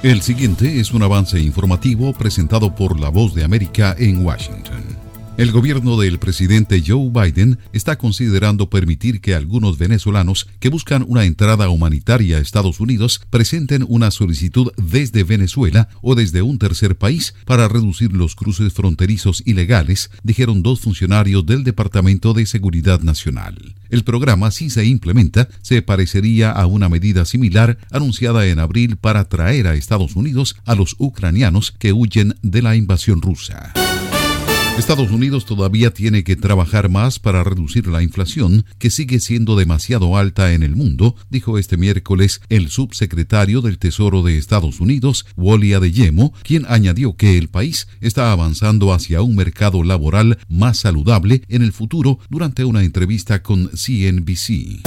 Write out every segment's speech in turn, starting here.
El siguiente es un avance informativo presentado por La Voz de América en Washington. El gobierno del presidente Joe Biden está considerando permitir que algunos venezolanos que buscan una entrada humanitaria a Estados Unidos presenten una solicitud desde Venezuela o desde un tercer país para reducir los cruces fronterizos ilegales, dijeron dos funcionarios del Departamento de Seguridad Nacional. El programa, si se implementa, se parecería a una medida similar anunciada en abril para traer a Estados Unidos a los ucranianos que huyen de la invasión rusa. Estados Unidos todavía tiene que trabajar más para reducir la inflación, que sigue siendo demasiado alta en el mundo, dijo este miércoles el subsecretario del Tesoro de Estados Unidos, Wally Adeyemo, quien añadió que el país está avanzando hacia un mercado laboral más saludable en el futuro durante una entrevista con CNBC.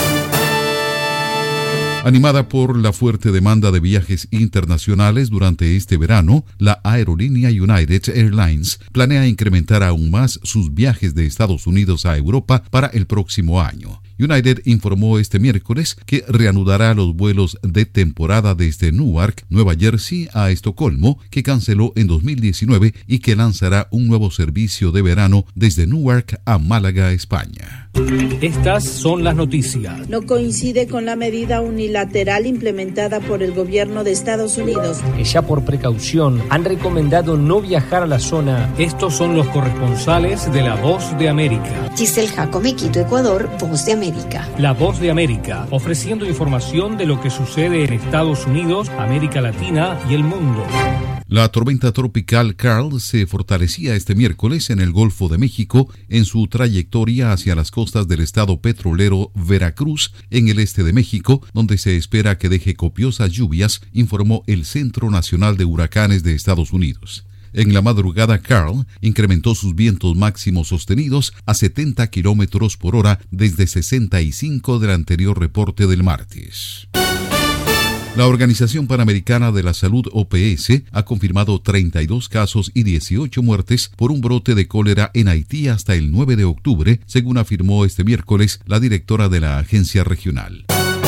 Animada por la fuerte demanda de viajes internacionales durante este verano, la aerolínea United Airlines planea incrementar aún más sus viajes de Estados Unidos a Europa para el próximo año. United informó este miércoles que reanudará los vuelos de temporada desde Newark, Nueva Jersey, a Estocolmo, que canceló en 2019, y que lanzará un nuevo servicio de verano desde Newark a Málaga, España. Estas son las noticias. No coincide con la medida unilateral implementada por el gobierno de Estados Unidos, Que ya por precaución han recomendado no viajar a la zona. Estos son los corresponsales de La Voz de América. Giselle Jacome, Quito, Ecuador, Voz de América. La Voz de América, ofreciendo información de lo que sucede en Estados Unidos, América Latina y el mundo. La tormenta tropical Carl se fortalecía este miércoles en el Golfo de México en su trayectoria hacia las costas del estado petrolero Veracruz, en el este de México, donde se espera que deje copiosas lluvias, informó el Centro Nacional de Huracanes de Estados Unidos. En la madrugada, Carl incrementó sus vientos máximos sostenidos a 70 kilómetros por hora desde 65 del anterior reporte del martes. La Organización Panamericana de la Salud, OPS, ha confirmado 32 casos y 18 muertes por un brote de cólera en Haití hasta el 9 de octubre, según afirmó este miércoles la directora de la agencia regional.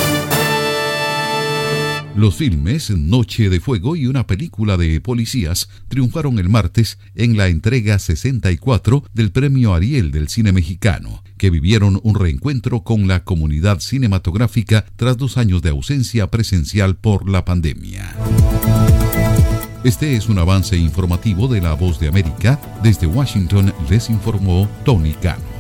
Los filmes Noche de Fuego y una película de policías triunfaron el martes en la entrega 64 del Premio Ariel del cine mexicano, que vivieron un reencuentro con la comunidad cinematográfica tras 2 años de ausencia presencial por la pandemia. Este es un avance informativo de La Voz de América. Desde Washington les informó Tony Cano.